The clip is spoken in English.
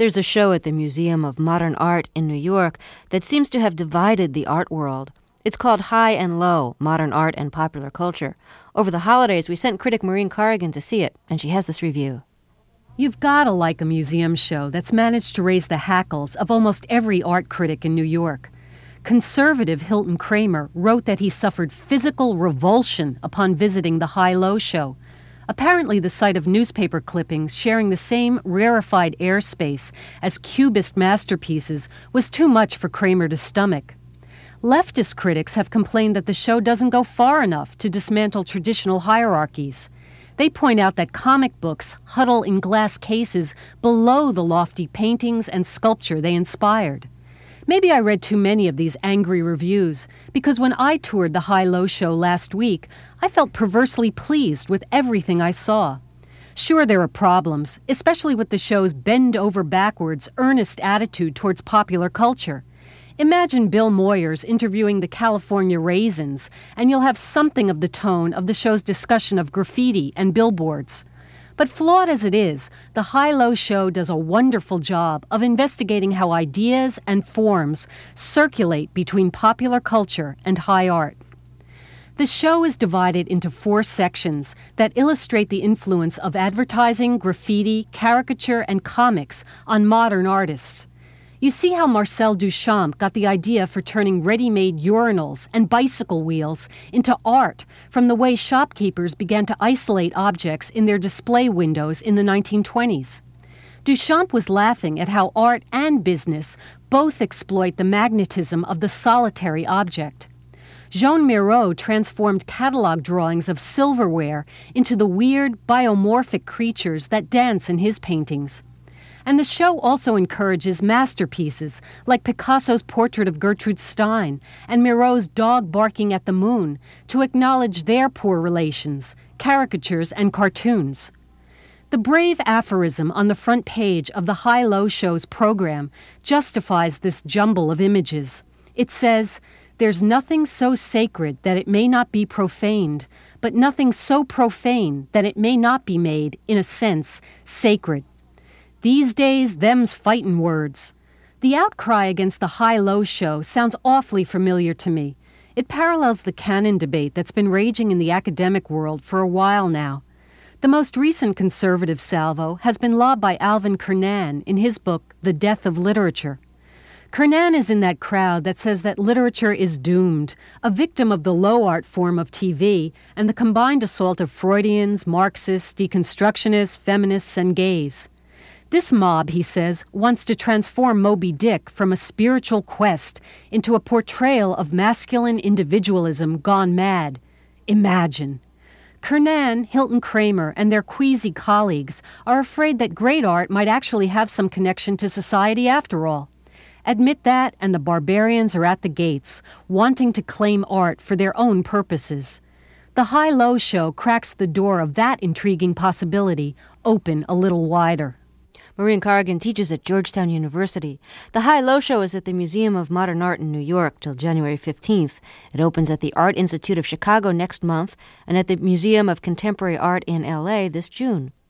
There's a show at the Museum of Modern Art in New York that seems to have divided the art world. It's called High and Low, Modern Art and Popular Culture. Over the holidays, we sent critic Maureen Corrigan to see it, and she has this review. You've got to like a museum show that's managed to raise the hackles of almost every art critic in New York. Conservative Hilton Kramer wrote that he suffered physical revulsion upon visiting the High-Low show, apparently the site of newspaper clippings sharing the same rarefied airspace as cubist masterpieces was too much for Kramer to stomach. Leftist critics have complained that the show doesn't go far enough to dismantle traditional hierarchies. They point out that comic books huddle in glass cases below the lofty paintings and sculpture they inspired. Maybe I read too many of these angry reviews, because when I toured the High-Low show last week, I felt perversely pleased with everything I saw. Sure, there are problems, especially with the show's bend-over-backwards, earnest attitude towards popular culture. Imagine Bill Moyers interviewing the California Raisins, and you'll have something of the tone of the show's discussion of graffiti and billboards. But flawed as it is, the High-Low show does a wonderful job of investigating how ideas and forms circulate between popular culture and high art. The show is divided into 4 sections that illustrate the influence of advertising, graffiti, caricature, and comics on modern artists. You see how Marcel Duchamp got the idea for turning ready-made urinals and bicycle wheels into art from the way shopkeepers began to isolate objects in their display windows in the 1920s. Duchamp was laughing at how art and business both exploit the magnetism of the solitary object. Jean Miro transformed catalog drawings of silverware into the weird, biomorphic creatures that dance in his paintings. And the show also encourages masterpieces like Picasso's portrait of Gertrude Stein and Miro's dog barking at the moon to acknowledge their poor relations, caricatures, and cartoons. The brave aphorism on the front page of the High-Low show's program justifies this jumble of images. It says, "There's nothing so sacred that it may not be profaned, but nothing so profane that it may not be made, in a sense, sacred." These days, them's fightin' words. The outcry against the High-Low show sounds awfully familiar to me. It parallels the canon debate that's been raging in the academic world for a while now. The most recent conservative salvo has been lobbed by Alvin Kernan in his book, The Death of Literature. Kernan is in that crowd that says that literature is doomed, a victim of the low art form of TV and the combined assault of Freudians, Marxists, deconstructionists, feminists, and gays. This mob, he says, wants to transform Moby Dick from a spiritual quest into a portrayal of masculine individualism gone mad. Imagine. Kernan, Hilton Kramer, and their queasy colleagues are afraid that great art might actually have some connection to society after all. Admit that, and the barbarians are at the gates, wanting to claim art for their own purposes. The High-Low show cracks the door of that intriguing possibility open a little wider. Maureen Corrigan teaches at Georgetown University. The High-Low show is at the Museum of Modern Art in New York till January 15th. It opens at the Art Institute of Chicago next month and at the Museum of Contemporary Art in L.A. this June.